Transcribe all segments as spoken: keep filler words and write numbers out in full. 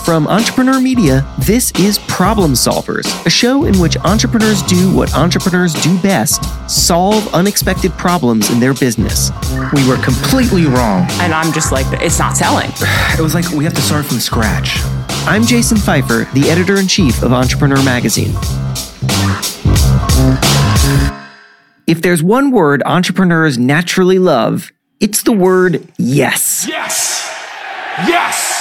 From Entrepreneur Media, this is Problem Solvers, a show in which entrepreneurs do what entrepreneurs do best: solve unexpected problems in their business. We were completely wrong. And I'm just like, it's not selling. It was like we have to start from scratch. I'm Jason Pfeiffer, the editor-in-chief of Entrepreneur Magazine. If there's one word entrepreneurs naturally love, it's the word yes. Yes! Yes!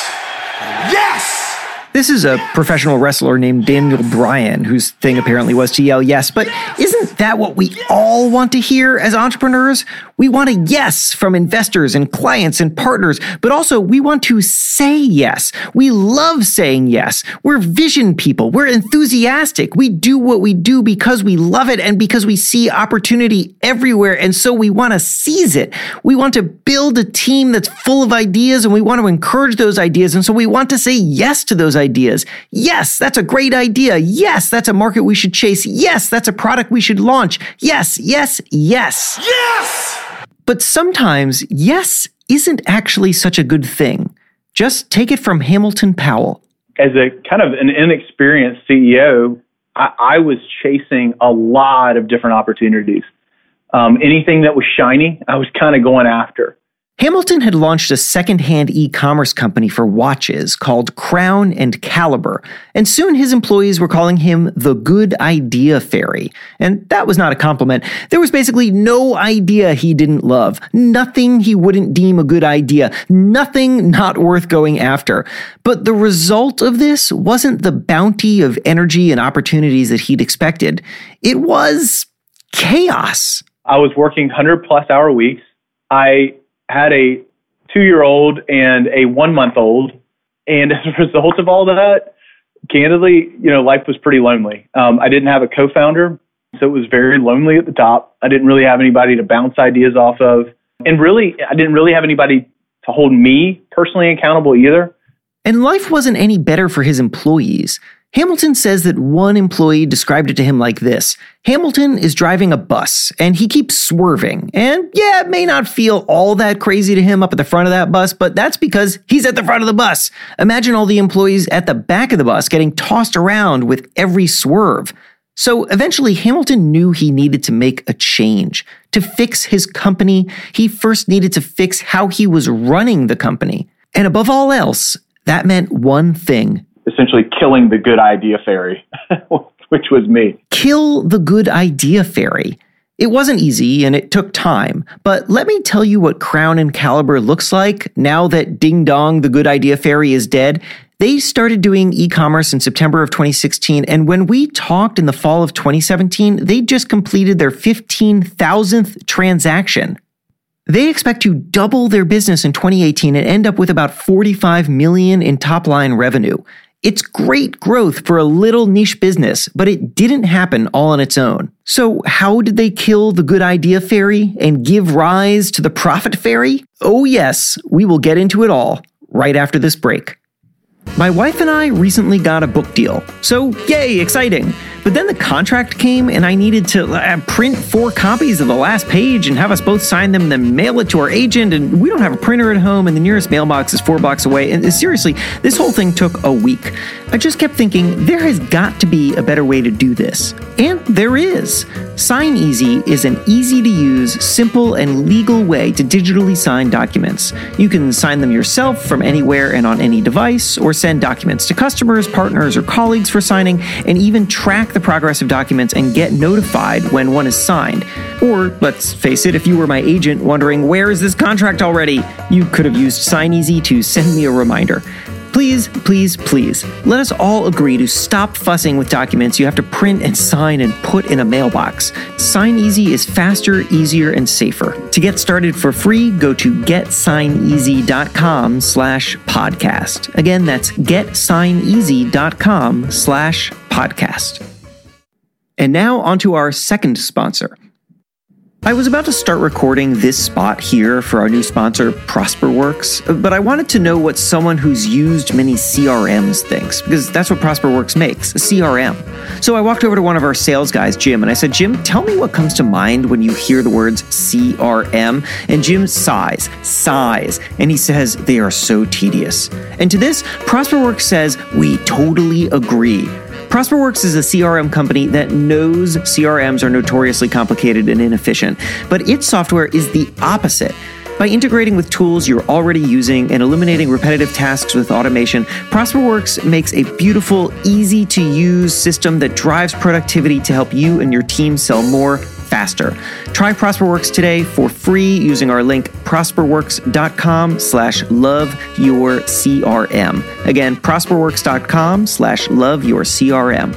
Yes! This is a professional wrestler named Daniel Bryan, whose thing apparently was to yell yes. But isn't that what we all want to hear as entrepreneurs? We want a yes from investors and clients and partners, but also we want to say yes. We love saying yes. We're vision people. We're enthusiastic. We do what we do because we love it and because we see opportunity everywhere, and so we want to seize it. We want to build a team that's full of ideas, and we want to encourage those ideas, and so we want to say yes to those ideas. Yes, that's a great idea. Yes, that's a market we should chase. Yes, that's a product we should launch. Yes, yes, yes. Yes! But sometimes yes isn't actually such a good thing. Just take it from Hamilton Powell. As a kind of an inexperienced C E O, I, I was chasing a lot of different opportunities. Um, anything that was shiny, I was kind of going after. Hamilton had launched a second-hand e-commerce company for watches called Crown and Caliber, and soon his employees were calling him the Good Idea Fairy. And that was not a compliment. There was basically no idea he didn't love, nothing he wouldn't deem a good idea, nothing not worth going after. But the result of this wasn't the bounty of energy and opportunities that he'd expected. It was chaos. I was working one hundred plus hour weeks. I had a two-year-old and a one-month-old. And as a result of all that, candidly, you know, life was pretty lonely. Um, I didn't have a co-founder, so it was very lonely at the top. I didn't really have anybody to bounce ideas off of. And really, I didn't really have anybody to hold me personally accountable either. And life wasn't any better for his employees. Hamilton says that one employee described it to him like this: Hamilton is driving a bus, and he keeps swerving. And yeah, it may not feel all that crazy to him up at the front of that bus, but that's because he's at the front of the bus. Imagine all the employees at the back of the bus getting tossed around with every swerve. So eventually, Hamilton knew he needed to make a change. To fix his company, he first needed to fix how he was running the company. And above all else, that meant one thing: essentially killing the good idea fairy, which was me. Kill the good idea fairy. It wasn't easy and it took time, but let me tell you what Crown and Caliber looks like now that Ding Dong, the good idea fairy, is dead. They started doing e-commerce in September of twenty sixteen, and when we talked in the fall of twenty seventeen, they just completed their fifteen thousandth transaction. They expect to double their business in twenty eighteen and end up with about forty-five million dollars in top-line revenue. It's great growth for a little niche business, but it didn't happen all on its own. So how did they kill the good idea fairy and give rise to the profit fairy? Oh yes, we will get into it all right after this break. My wife and I recently got a book deal, so yay, exciting. But then the contract came and I needed to uh, print four copies of the last page and have us both sign them and then mail it to our agent, and we don't have a printer at home and the nearest mailbox is four blocks away. And uh, seriously, this whole thing took a week. I just kept thinking there has got to be a better way to do this. And there is. SignEasy is an easy-to-use, simple, and legal way to digitally sign documents. You can sign them yourself from anywhere and on any device, or send documents to customers, partners, or colleagues for signing, and even track the progress of documents and get notified when one is signed. Or, let's face it, if you were my agent wondering, where is this contract already? You could have used SignEasy to send me a reminder. Please, please, please, let us all agree to stop fussing with documents you have to print and sign and put in a mailbox. SignEasy is faster, easier, and safer. To get started for free, go to getsigneasy.com slash podcast. Again, that's getsigneasy.com slash podcast. And now onto our second sponsor. I was about to start recording this spot here for our new sponsor, ProsperWorks, but I wanted to know what someone who's used many C R Ms thinks, because that's what ProsperWorks makes, a C R M. So I walked over to one of our sales guys, Jim, and I said, Jim, tell me what comes to mind when you hear the words C R M. And Jim sighs, sighs, and he says, they are so tedious. And to this, ProsperWorks says, we totally agree. ProsperWorks is a C R M company that knows C R Ms are notoriously complicated and inefficient, but its software is the opposite. By integrating with tools you're already using and eliminating repetitive tasks with automation, ProsperWorks makes a beautiful, easy-to-use system that drives productivity to help you and your team sell more faster. Try ProsperWorks today for free using our link prosperworks.com slash love your CRM. Again, prosperworks.com slash love your CRM.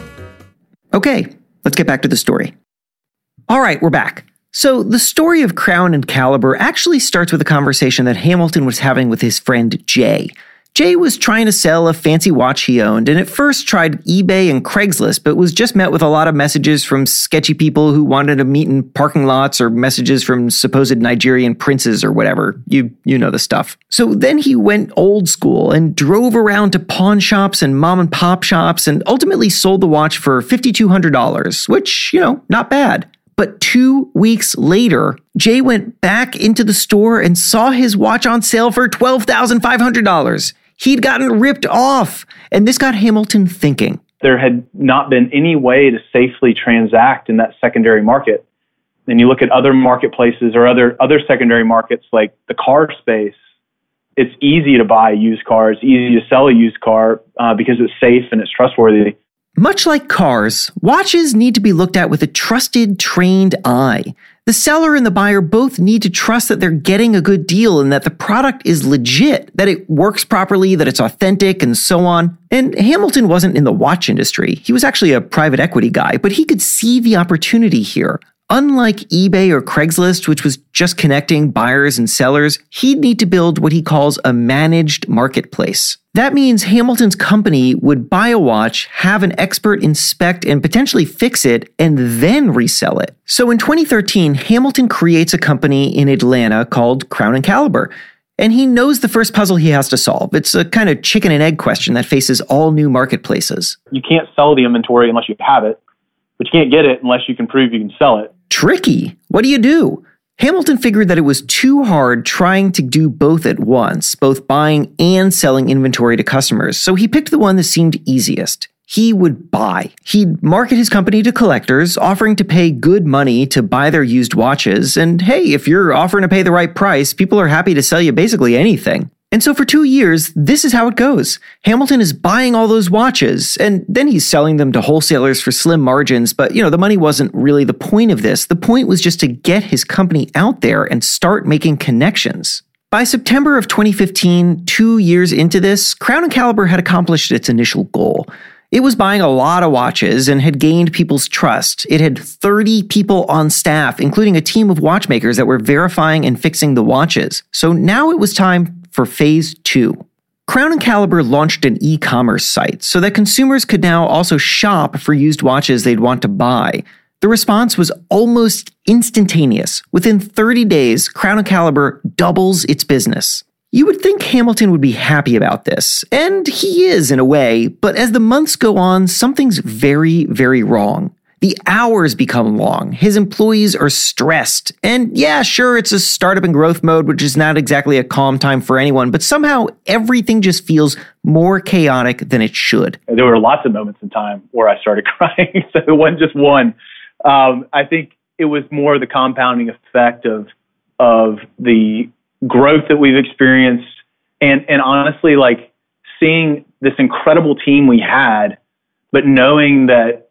Okay, let's get back to the story. All right, we're back. So the story of Crown and Caliber actually starts with a conversation that Hamilton was having with his friend Jay. Jay was trying to sell a fancy watch he owned, and at first tried eBay and Craigslist, but was just met with a lot of messages from sketchy people who wanted to meet in parking lots, or messages from supposed Nigerian princes or whatever. You you know the stuff. So then he went old school and drove around to pawn shops and mom and pop shops and ultimately sold the watch for five thousand two hundred dollars, which, you know, not bad. But two weeks later, Jay went back into the store and saw his watch on sale for twelve thousand five hundred dollars. He'd gotten ripped off, and this got Hamilton thinking. There had not been any way to safely transact in that secondary market. And you look at other marketplaces or other other secondary markets like the car space, it's easy to buy a used car. It's easy to sell a used car uh, because it's safe and it's trustworthy. Much like cars, watches need to be looked at with a trusted, trained eye. The seller and the buyer both need to trust that they're getting a good deal and that the product is legit, that it works properly, that it's authentic, and so on. And Hamilton wasn't in the watch industry. He was actually a private equity guy, but he could see the opportunity here. Unlike eBay or Craigslist, which was just connecting buyers and sellers, he'd need to build what he calls a managed marketplace. That means Hamilton's company would buy a watch, have an expert inspect and potentially fix it, and then resell it. So in twenty thirteen, Hamilton creates a company in Atlanta called Crown and Caliber. And he knows the first puzzle he has to solve. It's a kind of chicken and egg question that faces all new marketplaces. You can't sell the inventory unless you have it, but you can't get it unless you can prove you can sell it. Tricky. What do you do? Hamilton figured that it was too hard trying to do both at once, both buying and selling inventory to customers, so he picked the one that seemed easiest. He would buy. He'd market his company to collectors, offering to pay good money to buy their used watches, and hey, if you're offering to pay the right price, people are happy to sell you basically anything. And so for two years, this is how it goes. Hamilton is buying all those watches, and then he's selling them to wholesalers for slim margins, but you know, the money wasn't really the point of this. The point was just to get his company out there and start making connections. By September of twenty fifteen, two years into this, Crown and Caliber had accomplished its initial goal. It was buying a lot of watches and had gained people's trust. It had thirty people on staff, including a team of watchmakers that were verifying and fixing the watches. So now it was time for phase two. Crown and Caliber launched an e-commerce site so that consumers could now also shop for used watches they'd want to buy. The response was almost instantaneous. Within thirty days, Crown and Caliber doubles its business. You would think Hamilton would be happy about this, and he is in a way, but as the months go on, something's very, very wrong. The hours become long, his employees are stressed, and yeah, sure, it's a startup and growth mode, which is not exactly a calm time for anyone, but somehow everything just feels more chaotic than it should. There were lots of moments in time where I started crying, so it wasn't just one. Um, I think it was more the compounding effect of of the growth that we've experienced, and and honestly, like seeing this incredible team we had, but knowing that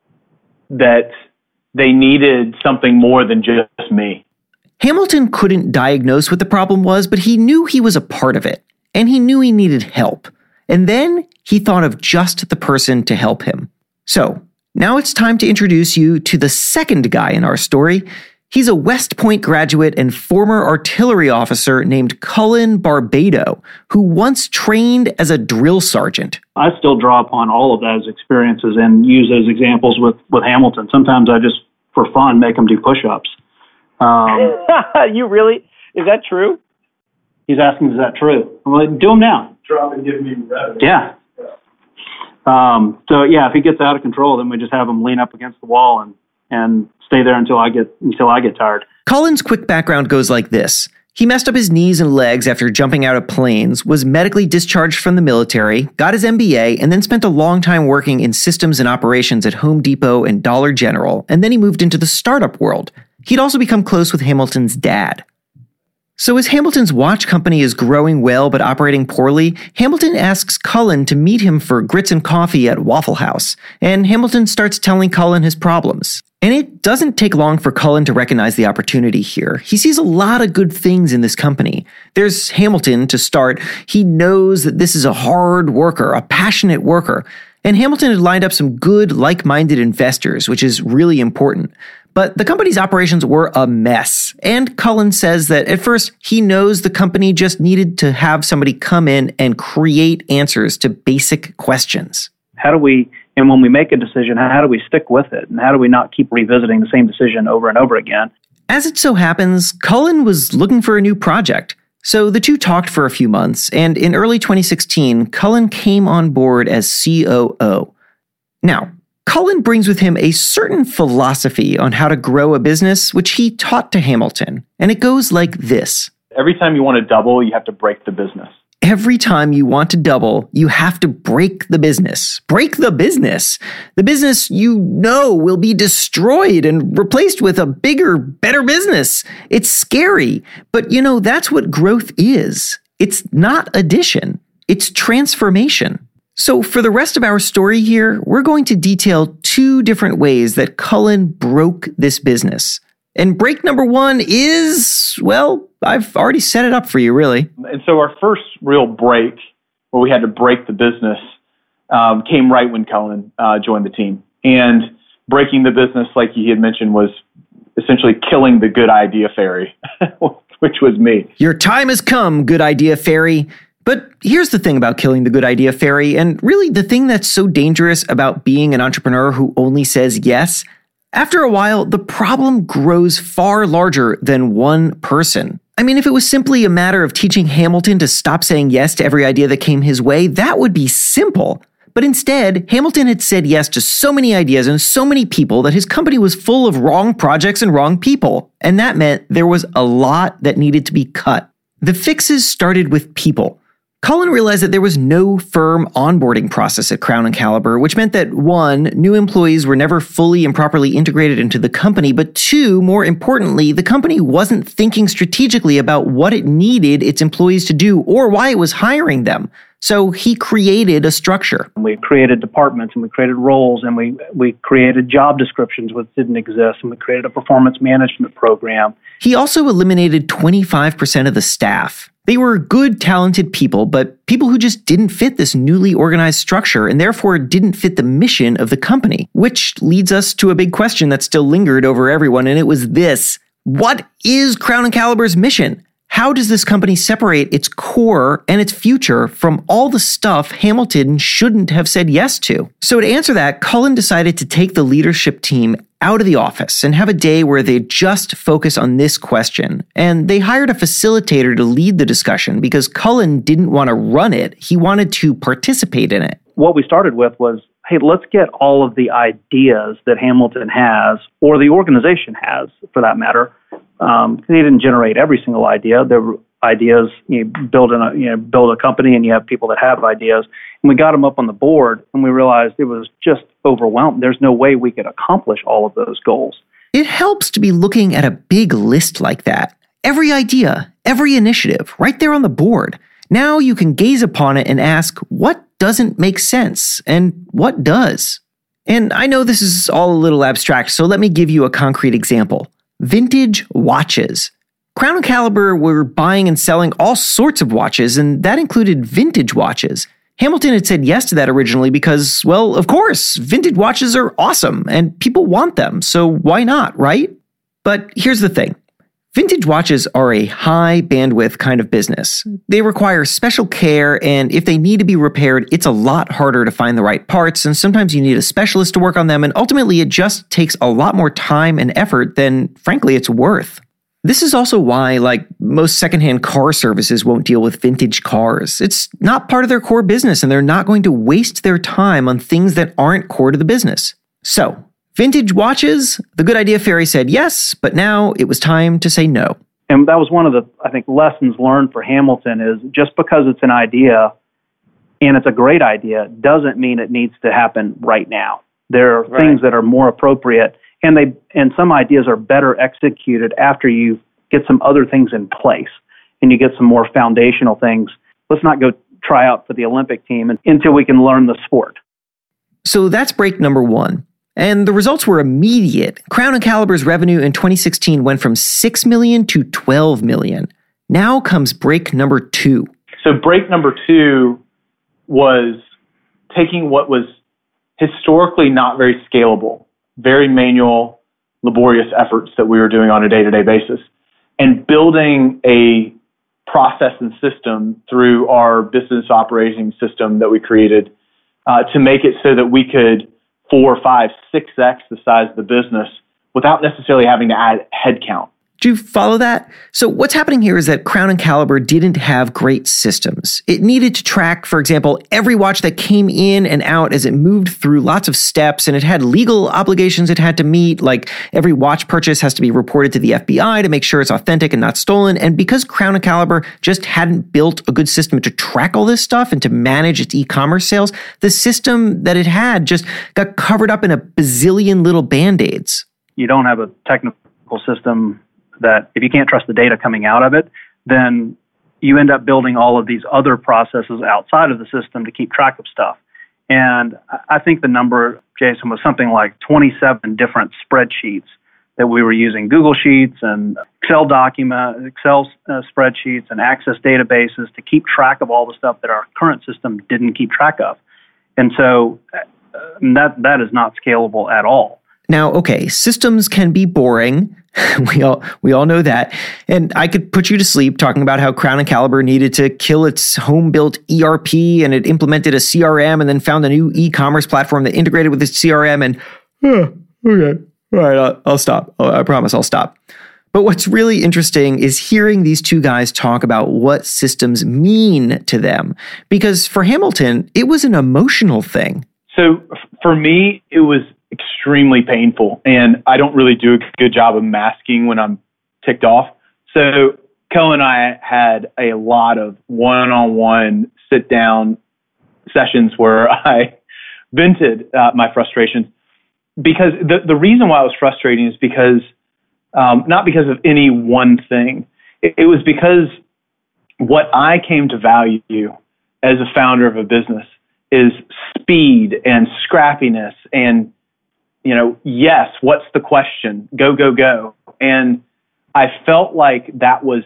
that they needed something more than just me. Hamilton couldn't diagnose what the problem was, but he knew he was a part of it, and he knew he needed help. And then he thought of just the person to help him. So now it's time to introduce you to the second guy in our story. He's a West Point graduate and former artillery officer named Cullen Barbado, who once trained as a drill sergeant. I still draw upon all of those experiences and use those examples with, with Hamilton. Sometimes I just, for fun, make him do push-ups. Um, You really? Is that true? he's asking, is that true? I'm like, do them now. Drop and give me revenue. Yeah. Um, so yeah, if he gets out of control, then we just have him lean up against the wall and, and stay there until I get, until I get tired. Cullen's quick background goes like this. He messed up his knees and legs after jumping out of planes, was medically discharged from the military, got his M B A, and then spent a long time working in systems and operations at Home Depot and Dollar General, and then he moved into the startup world. He'd also become close with Hamilton's dad. So as Hamilton's watch company is growing well but operating poorly, Hamilton asks Cullen to meet him for grits and coffee at Waffle House, and Hamilton starts telling Cullen his problems. And it doesn't take long for Cullen to recognize the opportunity here. He sees a lot of good things in this company. There's Hamilton, to start. He knows that this is a hard worker, a passionate worker. And Hamilton had lined up some good, like-minded investors, which is really important. But the company's operations were a mess. And Cullen says that at first he knows the company just needed to have somebody come in and create answers to basic questions. How do we, and when we make a decision, how do we stick with it? And how do we not keep revisiting the same decision over and over again? As it so happens, Cullen was looking for a new project. So the two talked for a few months, and in early twenty sixteen, Cullen came on board as C O O. Now, Cullen brings with him a certain philosophy on how to grow a business, which he taught to Hamilton, and it goes like this. Every time you want to double, you have to break the business. Every time you want to double, you have to break the business. Break the business. The business you know will be destroyed and replaced with a bigger, better business. It's scary, but you know, that's what growth is. It's not addition. It's transformation. So for the rest of our story here, we're going to detail two different ways that Cullen broke this business. And break number one is, well, I've already set it up for you, really. And so our first real break, where we had to break the business, um, came right when Cullen uh, joined the team. And breaking the business, like he had mentioned, was essentially killing the good idea fairy, which was me. Your time has come, good idea fairy. But here's the thing about killing the good idea fairy, and really the thing that's so dangerous about being an entrepreneur who only says yes. After a while, the problem grows far larger than one person. I mean, if it was simply a matter of teaching Hamilton to stop saying yes to every idea that came his way, that would be simple. But instead, Hamilton had said yes to so many ideas and so many people that his company was full of wrong projects and wrong people. And that meant there was a lot that needed to be cut. The fixes started with people. Cullen realized that there was no firm onboarding process at Crown and Caliber, which meant that one, new employees were never fully and properly integrated into the company, but two, more importantly, the company wasn't thinking strategically about what it needed its employees to do or why it was hiring them. So he created a structure. We created departments and we created roles and we, we created job descriptions which didn't exist, and we created a performance management program. He also eliminated twenty-five percent of the staff. They were good, talented people, but people who just didn't fit this newly organized structure and therefore didn't fit the mission of the company, which leads us to a big question that still lingered over everyone, and it was this. What is Crown and Caliber's mission? How does this company separate its core and its future from all the stuff Hamilton shouldn't have said yes to? So to answer that, Cullen decided to take the leadership team out of the office and have a day where they just focus on this question. And they hired a facilitator to lead the discussion because Cullen didn't want to run it. He wanted to participate in it. What we started with was, hey, let's get all of the ideas that Hamilton has, or the organization has, for that matter. Um, he didn't generate every single idea. There were ideas, you build a, you know, build a company and you have people that have ideas. And we got them up on the board and we realized it was just overwhelmed. There's no way we could accomplish all of those goals. It helps to be looking at a big list like that. Every idea, every initiative, right there on the board. Now you can gaze upon it and ask, what doesn't make sense and what does? And I know this is all a little abstract, so let me give you a concrete example. Vintage watches. Crown and Caliber were buying and selling all sorts of watches, and that included vintage watches. Hamilton had said yes to that originally because, well, of course, vintage watches are awesome, and people want them, so why not, right? But here's the thing. Vintage watches are a high bandwidth kind of business. They require special care, and if they need to be repaired, it's a lot harder to find the right parts, and sometimes you need a specialist to work on them, and ultimately it just takes a lot more time and effort than, frankly, it's worth. This is also why, like, most secondhand car services won't deal with vintage cars. It's not part of their core business, and they're not going to waste their time on things that aren't core to the business. So, vintage watches, the Good Idea Fairy said yes, but now it was time to say no. And that was one of the, I think, lessons learned for Hamilton is just because it's an idea and it's a great idea doesn't mean it needs to happen right now. There are Right. things that are more appropriate, and they and some ideas are better executed after you get some other things in place and you get some more foundational things. Let's not go try out for the Olympic team until we can learn the sport. So that's break number one. And the results were immediate. Crown and Caliber's revenue in twenty sixteen went from six million dollars to twelve million dollars. Now comes break number two. So break number two was taking what was historically not very scalable, very manual, laborious efforts that we were doing on a day-to-day basis, and building a process and system through our business operating system that we created uh, to make it so that we could four, five, six X the size of the business without necessarily having to add headcount. Do you follow that? So what's happening here is that Crown and Caliber didn't have great systems. It needed to track, for example, every watch that came in and out as it moved through lots of steps, and it had legal obligations it had to meet, like every watch purchase has to be reported to the F B I to make sure it's authentic and not stolen. And because Crown and Caliber just hadn't built a good system to track all this stuff and to manage its e-commerce sales, the system that it had just got covered up in a bazillion little band-aids. You don't have a technical system that if you can't trust the data coming out of it, then you end up building all of these other processes outside of the system to keep track of stuff. And I think the number, Jason, was something like twenty-seven different spreadsheets that we were using, Google Sheets and Excel document, Excel uh, spreadsheets and Access databases to keep track of all the stuff that our current system didn't keep track of. And so uh, that that is not scalable at all. Now, okay, systems can be boring. We all we all know that. And I could put you to sleep talking about how Crown and Caliber needed to kill its home-built E R P, and it implemented a C R M and then found a new e-commerce platform that integrated with its C R M. And, oh, okay, all right, I'll, I'll stop. Oh, I promise I'll stop. But what's really interesting is hearing these two guys talk about what systems mean to them. Because for Hamilton, it was an emotional thing. So for me, it was extremely painful, and I don't really do a good job of masking when I'm ticked off. So Ko and I had a lot of one-on-one sit-down sessions where I vented uh, my frustrations, because the, the reason why it was frustrating is because, um, not because of any one thing. It, it was because what I came to value as a founder of a business is speed and scrappiness and, you know, yes, what's the question? Go, go, go. And I felt like that was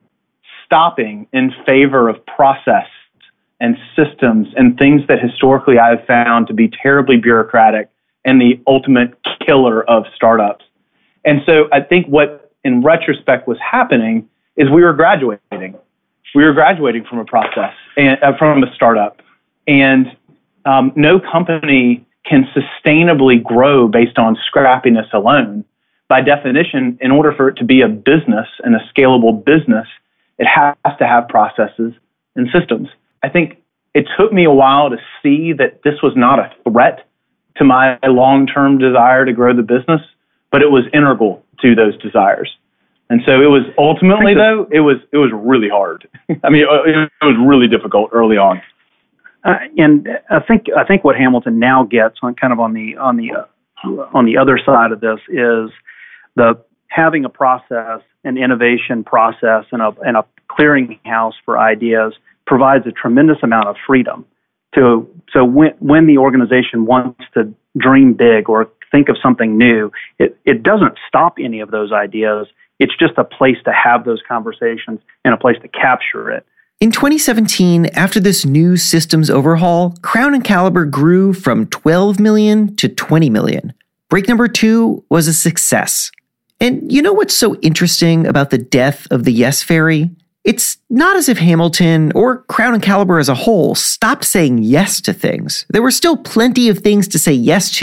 stopping in favor of process and systems and things that historically I've found to be terribly bureaucratic and the ultimate killer of startups. And so I think what in retrospect was happening is we were graduating. We were graduating from a process and uh, from a startup. And um, no company can sustainably grow based on scrappiness alone. By definition, in order for it to be a business and a scalable business, it has to have processes and systems. I think it took me a while to see that this was not a threat to my long-term desire to grow the business, but it was integral to those desires. And so it was ultimately, though, it was it was really hard. I mean, it was really difficult early on. Uh, and I think I think what Hamilton now gets on kind of on the on the uh, on the other side of this is the having a process, an innovation process, and a and a clearinghouse for ideas provides a tremendous amount of freedom. To so when when the organization wants to dream big or think of something new, it it doesn't stop any of those ideas. It's just a place to have those conversations and a place to capture it. In twenty seventeen, after this new systems overhaul, Crown and Caliber grew from twelve million to twenty million. Break number two was a success. And you know what's so interesting about the death of the Yes Fairy? It's not as if Hamilton or Crown and Caliber as a whole stopped saying yes to things. There were still plenty of things to say yes to.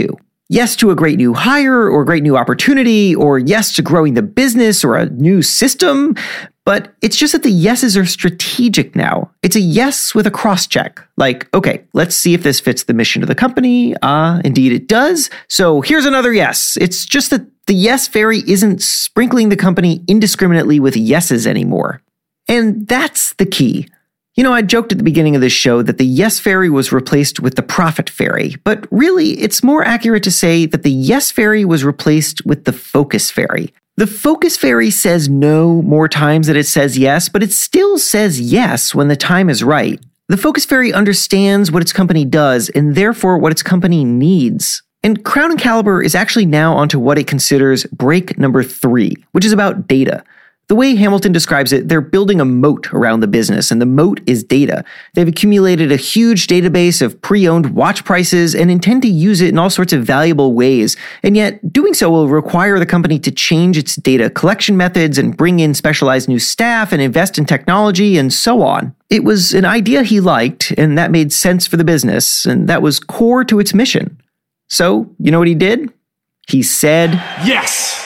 Yes to a great new hire or a great new opportunity, or yes to growing the business or a new system. But it's just that the yeses are strategic now. It's a yes with a cross check. Like, okay, let's see if this fits the mission of the company. Ah, uh, indeed it does. So here's another yes. It's just that the yes fairy isn't sprinkling the company indiscriminately with yeses anymore. And that's the key. You know, I joked at the beginning of this show that the yes fairy was replaced with the profit fairy, but really it's more accurate to say that the yes fairy was replaced with the focus fairy. The focus fairy says no more times than it says yes, but it still says yes when the time is right. The focus fairy understands what its company does and therefore what its company needs. And Crown and Caliber is actually now onto what it considers break number three, which is about data. The way Hamilton describes it, they're building a moat around the business, and the moat is data. They've accumulated a huge database of pre-owned watch prices and intend to use it in all sorts of valuable ways. And yet, doing so will require the company to change its data collection methods and bring in specialized new staff and invest in technology and so on. It was an idea he liked, and that made sense for the business, and that was core to its mission. So, you know what he did? He said, Yes!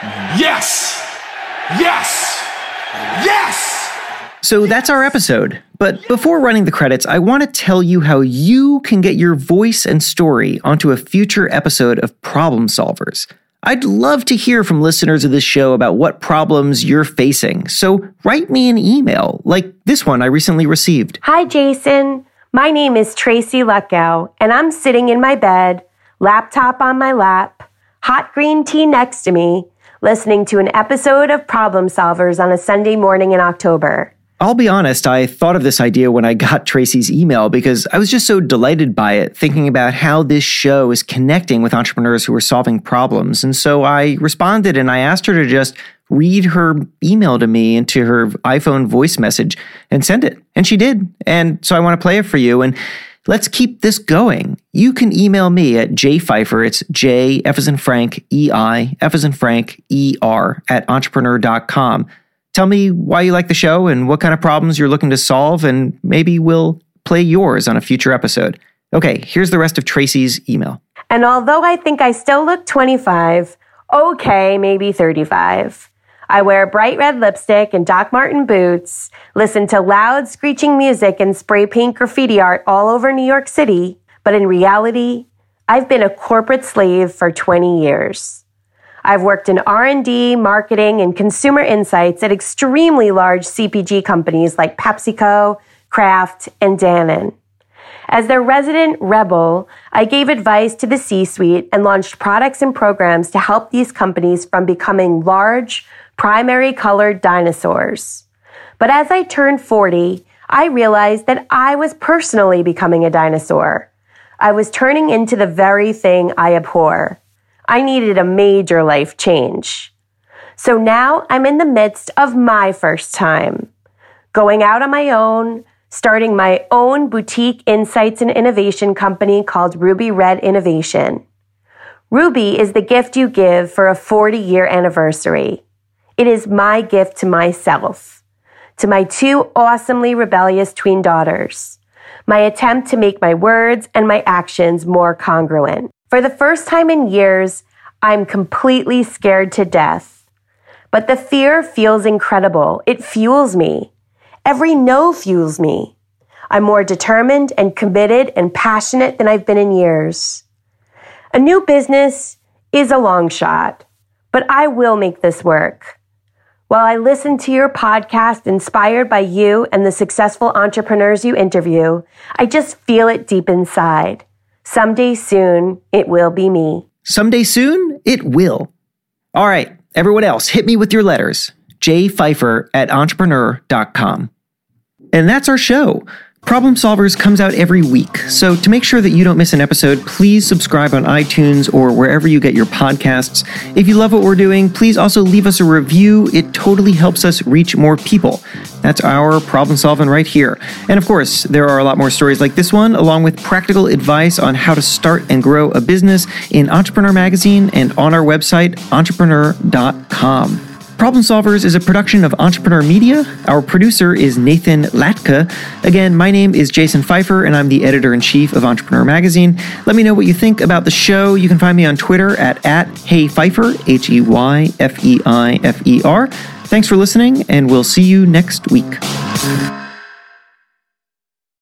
Yes! Yes! Yes! So that's our episode. But before running the credits, I want to tell you how you can get your voice and story onto a future episode of Problem Solvers. I'd love to hear from listeners of this show about what problems you're facing. So write me an email, like this one I recently received. Hi, Jason. My name is Tracy Luckow, and I'm sitting in my bed, laptop on my lap, hot green tea next to me, listening to an episode of Problem Solvers on a Sunday morning in October. I'll be honest, I thought of this idea when I got Tracy's email because I was just so delighted by it, thinking about how this show is connecting with entrepreneurs who are solving problems. And so I responded and I asked her to just read her email to me into her iPhone voice message and send it. And she did. And so I want to play it for you. And let's keep this going. You can email me at jpfeiffer, it's J, F as in Frank, E I, F as in Frank, E R, at entrepreneur dot com. Tell me why you like the show and what kind of problems you're looking to solve, and maybe we'll play yours on a future episode. Okay, here's the rest of Tracy's email. And although I think I still look twenty-five, okay, maybe thirty-five. I wear bright red lipstick and Doc Marten boots, listen to loud screeching music and spray paint graffiti art all over New York City. But in reality, I've been a corporate slave for twenty years. I've worked in R and D, marketing, and consumer insights at extremely large C P G companies like PepsiCo, Kraft, and Dannon. As their resident rebel, I gave advice to the C-suite and launched products and programs to help these companies from becoming large, primary colored dinosaurs. But as I turned forty, I realized that I was personally becoming a dinosaur. I was turning into the very thing I abhor. I needed a major life change. So now I'm in the midst of my first time. Going out on my own, starting my own boutique insights and innovation company called Ruby Red Innovation. Ruby is the gift you give for a forty-year anniversary. It is my gift to myself, to my two awesomely rebellious tween daughters, my attempt to make my words and my actions more congruent. For the first time in years, I'm completely scared to death. But the fear feels incredible. It fuels me. Every no fuels me. I'm more determined and committed and passionate than I've been in years. A new business is a long shot, but I will make this work. While I listen to your podcast inspired by you and the successful entrepreneurs you interview, I just feel it deep inside. Someday soon, it will be me. Someday soon, it will. All right, everyone else, hit me with your letters. jpfeiffer at entrepreneur dot com. And that's our show. Problem Solvers comes out every week, so to make sure that you don't miss an episode, please subscribe on iTunes or wherever you get your podcasts. If you love what we're doing, please also leave us a review. It totally helps us reach more people. That's our problem solving right here. And of course, there are a lot more stories like this one, along with practical advice on how to start and grow a business in Entrepreneur Magazine and on our website, entrepreneur dot com. Problem Solvers is a production of Entrepreneur Media. Our producer is Nathan Latka. Again, my name is Jason Pfeiffer, and I'm the editor-in-chief of Entrepreneur Magazine. Let me know what you think about the show. You can find me on Twitter at, at HeyPfeiffer, H E Y F E I F E R. Thanks for listening, and we'll see you next week.